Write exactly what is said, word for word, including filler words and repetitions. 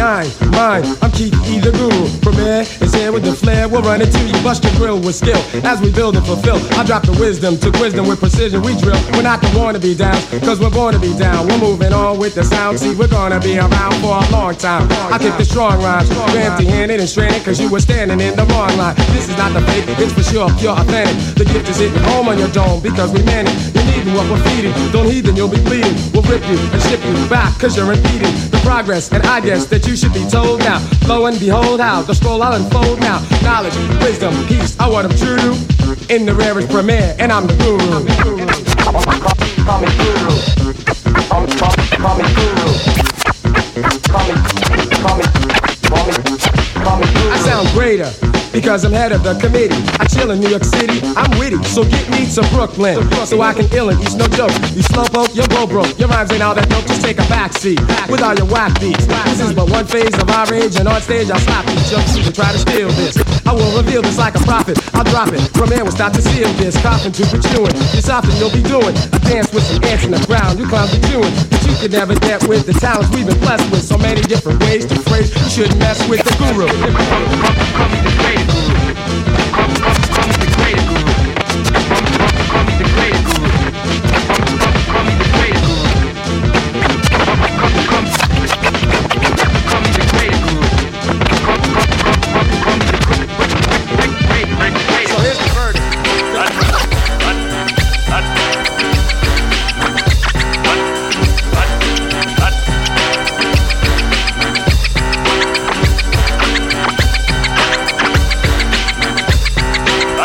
nine, mine, I'm Keith E. the Guru. Premier is here with the flair, we'll run it to you, bust your grill with skill. As we build and fulfill, I drop the wisdom, took wisdom with precision, we drill. We're not the wanna be down, cause we're born to be down. We're moving on with the sound, see we're gonna be around for a long time. I kick the strong rhymes, we're empty-handed and stranded, cause you were standing in the wrong line. This is not the fake, it's for sure, pure authentic. The gift is hitting home on your dome, because we man it. You're needing what we're feeding, don't heed then you'll be bleeding. We'll rip you and ship you back, cause you're impeding the progress, and I guess that you should be told now. Lo and behold how the scroll I'll unfold now. Knowledge, wisdom, peace, I what I'm true to. In the rarest premiere, and I'm the guru. I'm the guru. Call me guru. Call me, call me, call me guru. Call me, call me, call me, call me guru. I sound greater because I'm head of the committee. I chill in New York City, I'm witty, so get me to Brooklyn, so I can ill and eat no joke. You slowpoke, you're go broke. Your rhymes ain't all that dope, just take a backseat with all your whack beats. This is but one phase of our age, and on stage I'll slap these jokes and try to steal this. I will reveal this like a prophet, I'll drop it. From here will start to seal this, coughing to pursuing. This often you'll be doing a dance with some ants in the ground. You clowns be doing, but you could never get with the talents we've been blessed with. So many different ways to phrase, you shouldn't mess with the guru.